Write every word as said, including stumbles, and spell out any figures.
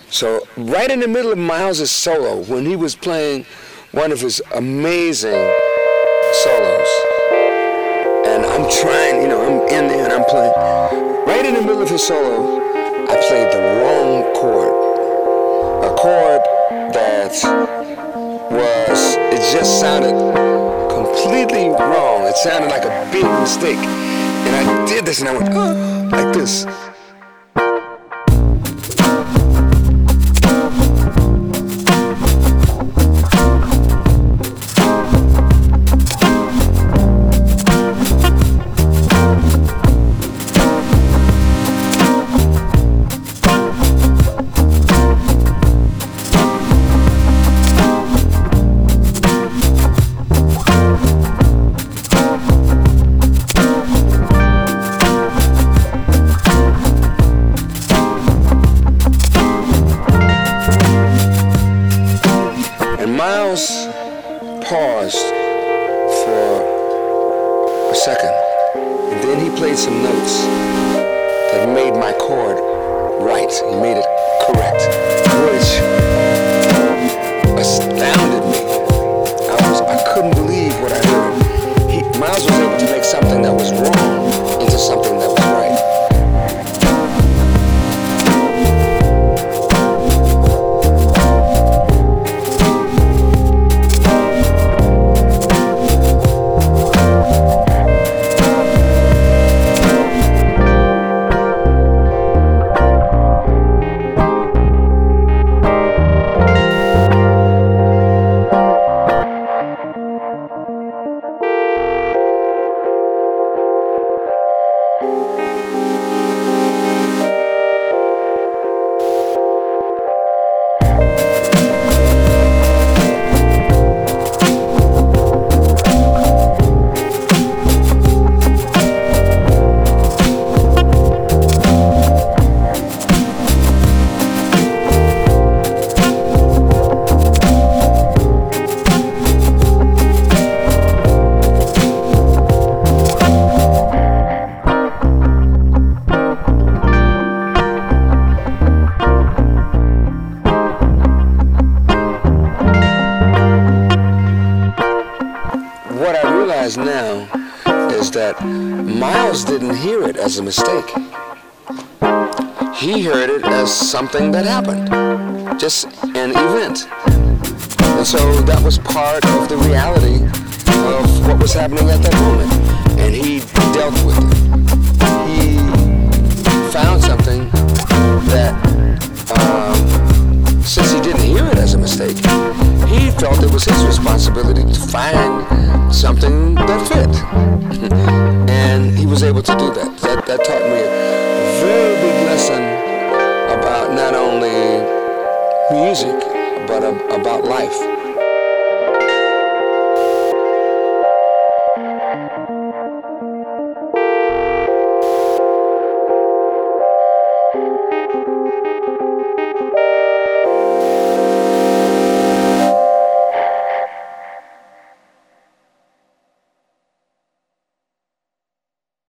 So right in the middle of Miles' solo, when he was playing one of his amazing solos, and I'm trying, you know, I'm in there and I'm playing. Right in the middle of his solo, I played the wrong chord. A chord that was, it just sounded completely wrong. It sounded like a big mistake. And I did this and I went, oh, like this. Miles paused for a second, and then he played some notes that made my chord right. He made it correct, which astounded me. I was, I couldn't believe what I heard. He, Miles was able to make something that was wrong into something that was right. What I realize now is that Miles didn't hear it as a mistake. He heard it as something that happened, just an event. And so that was part of the reality of what was happening at that moment. And he dealt with it. He found something that, um, since he didn't hear it as a mistake, he felt it was his responsibility to find something that fit. And he was able to do that. That, that taught me a very big lesson about not only music, but about life.